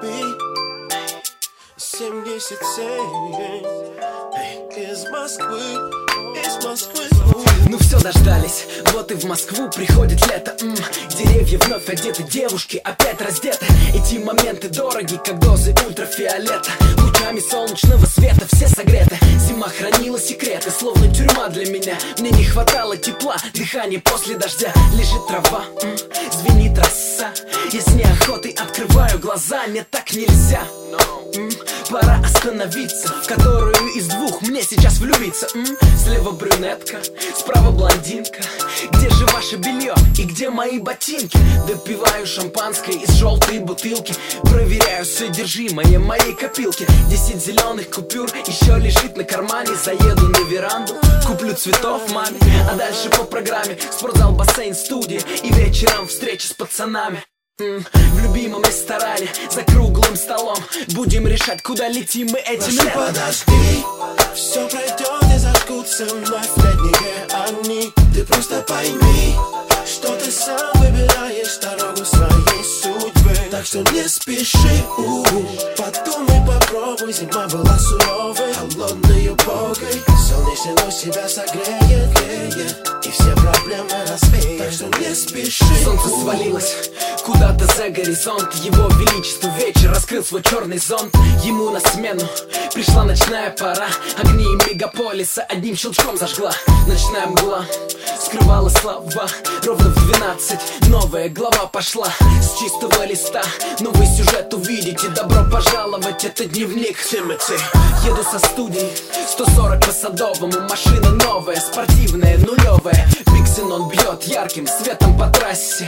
B 77 из Москвы, из Москвы. Ну все, дождались, вот и в Москву приходит лето. Деревья вновь одеты, девушки опять раздеты. Эти моменты дороги, как дозы ультрафиолета. Лучами солнечного света все согреты. Зима хранила секреты, словно тюрьма для меня. Мне не хватало тепла, дыхания после дождя. Лежит трава, звенит роса. Я с неохотой открываю глаза, нет, так нельзя. Пора остановиться, в которую из двух мне сейчас влюбиться. Слева брюнетка, справа блондинка. Где же ваше белье и где мои ботинки? Допиваю шампанское из желтой бутылки. Проверяю содержимое моей копилки. 10 зеленых купюр еще лежит на кармане. Заеду на веранду, куплю цветов маме. А дальше по программе спортзал, бассейн, студия. И вечером встреча с пацанами. В любимом ресторане за круглым столом будем решать, куда летим мы этим летом. Подожди, все пройдет и зажгутся вновь летние огни. Ты просто пойми, что ты сам выбираешь дорогу своей судьбы. Так что не спеши, подумай, попробуй. Зима была суровой, холодной убогой. Солнечный луч тебя согреет, греет, и все проблемы развеет. Так что не спеши. Солнце свалилось куда-то за горизонт. Его величество вечер раскрыл свой черный зонт. Ему на смену пришла ночная пора. Огни мегаполиса одним щелчком зажгла. Ночная мгла скрывала слова. Ровно в 12 новая глава пошла. С чистого листа новый сюжет увидите. Добро пожаловать, это дневник Тимати. Еду со студии 140 по Садовому. Машина новая, спортивная, нулевая. Биг-Ксенон бьет ярким светом по трассе.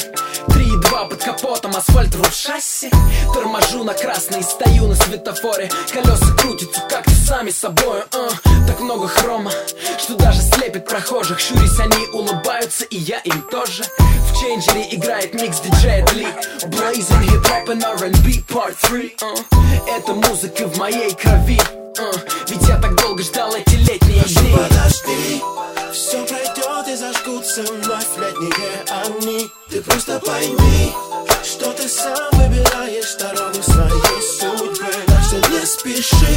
3,2 под капотом, асфальт руль шасси. Торможу на красный, стою на светофоре. Колеса крутятся как-то сами собой. Так много хрома, что даже слепит прохожих. Щурясь, они улыбаются, и я им тоже. В чейнджере играет микс диджея Дли. Blazing hip-hop and R&B part 3. Это музыка в моей крови. Ведь я так долго ждал эти летние дни. Подожди, все пройдет и зажгутся вновь летние огни. Ты просто пойми, что ты сам выбираешь дорогу своей судьбы. Так что не спеши,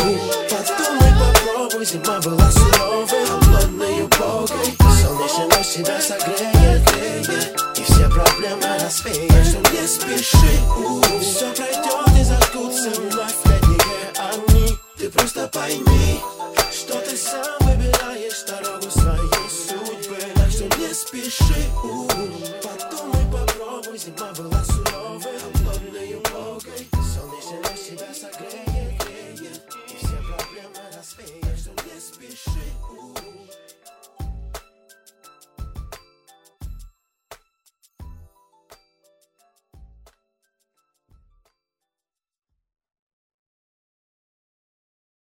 подумай, попробуй. Зима была суровой, холодной, убогой. Солнечный луч тебя согреет, греет, и все проблемы развеет. Так что не спеши, все пройдет и зажгутся вновь летние огни. Ты просто пойми, что ты сам выбираешь дорогу своей судьбы. Так что не спеши, подумай, попробуй. Зима была суровой.